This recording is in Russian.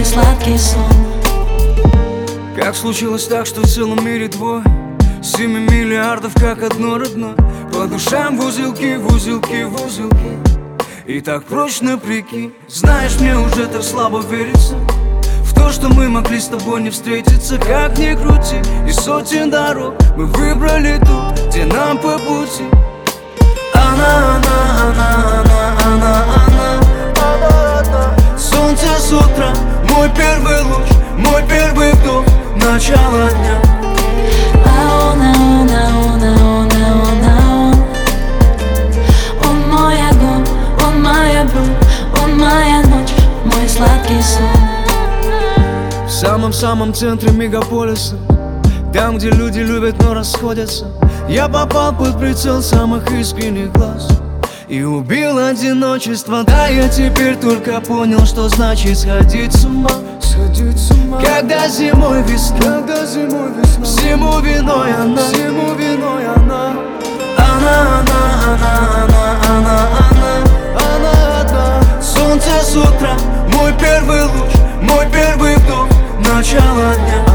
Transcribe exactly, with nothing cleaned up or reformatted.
сладкий сон. Как случилось так, что в целом мире двое, семи миллиардов, как одно родное. По душам в узелки, в узелки, в узелки. И так прочно, прикинь. Знаешь, мне уже так слабо верится в то, что мы могли с тобой не встретиться. Как ни крути, из сотен дорог мы выбрали ту, где нам по пути. Она, она, она, она, она, она, она, она. Солнце с утра, мой первый луч, мой первый вдох, начало дня. А он, а он, а он, а он, а он, а он. Он мой огонь, он моя боль, он моя ночь, мой сладкий сон. В самом-самом центре мегаполиса, там, где люди любят, но расходятся, я попал под прицел самых искренних глаз и убил одиночество. Да, я теперь только понял, что значит сходить с ума. Сходить с ума. Когда зимой весна, когда зимой весна, всему виной она, всему виной она. Она, она, она, она, она, она, она одна. Солнце с утра, мой первый луч, мой первый вдох, начало дня.